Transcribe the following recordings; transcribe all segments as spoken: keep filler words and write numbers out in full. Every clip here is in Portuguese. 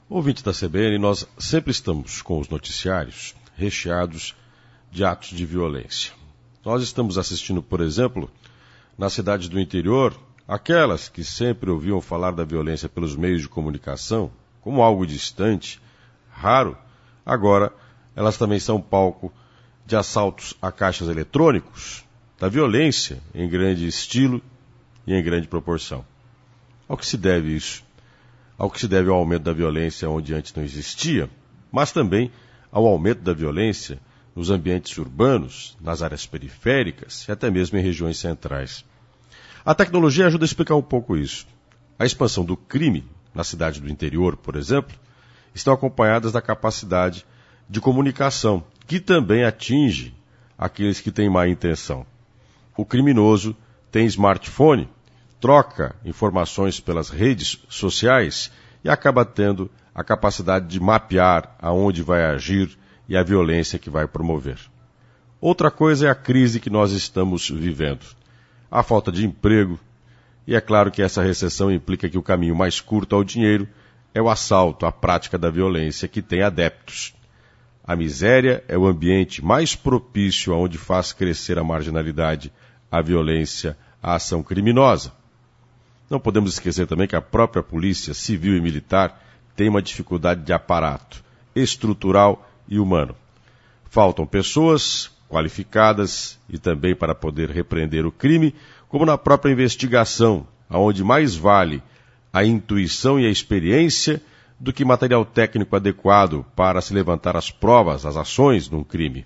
Ouvinte da C B N, nós sempre estamos com os noticiários recheados de atos de violência. Nós estamos assistindo, por exemplo, nas cidades do interior, aquelas que sempre ouviam falar da violência pelos meios de comunicação como algo distante, raro, agora elas também são palco de assaltos a caixas eletrônicos, da violência em grande estilo e em grande proporção. Ao que se deve isso? Ao que se deve ao aumento da violência onde antes não existia, mas também ao aumento da violência nos ambientes urbanos, nas áreas periféricas e até mesmo em regiões centrais. A tecnologia ajuda a explicar um pouco isso. A expansão do crime na cidade do interior, por exemplo, estão acompanhadas da capacidade de comunicação, que também atinge aqueles que têm má intenção. O criminoso tem smartphone, troca informações pelas redes sociais e acaba tendo a capacidade de mapear aonde vai agir e a violência que vai promover. Outra coisa é a crise que nós estamos vivendo. A falta de emprego, e é claro que essa recessão implica que o caminho mais curto ao dinheiro é o assalto, a prática da violência que tem adeptos. A miséria é o ambiente mais propício aonde faz crescer a marginalidade, a violência, a ação criminosa. Não podemos esquecer também que a própria polícia civil e militar tem uma dificuldade de aparato estrutural e humano. Faltam pessoas qualificadas e também para poder repreender o crime, como na própria investigação, onde mais vale a intuição e a experiência do que material técnico adequado para se levantar as provas, as ações num crime.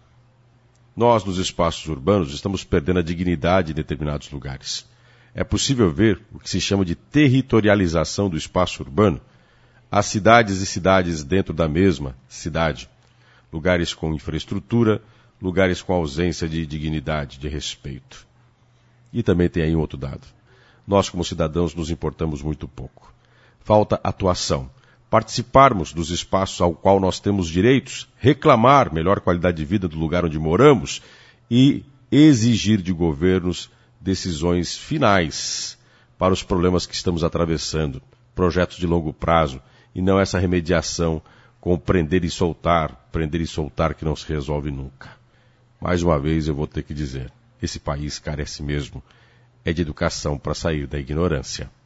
Nós, nos espaços urbanos, estamos perdendo a dignidade em determinados lugares. É possível ver o que se chama de territorialização do espaço urbano, as cidades e cidades dentro da mesma cidade, lugares com infraestrutura, lugares com ausência de dignidade, de respeito. E também tem aí um outro dado. Nós, como cidadãos, nos importamos muito pouco. Falta atuação. Participarmos dos espaços ao qual nós temos direitos, reclamar melhor qualidade de vida do lugar onde moramos e exigir de governos decisões finais para os problemas que estamos atravessando, projetos de longo prazo, e não essa remediação com prender e soltar, prender e soltar que não se resolve nunca. Mais uma vez eu vou ter que dizer, esse país carece mesmo é de educação para sair da ignorância.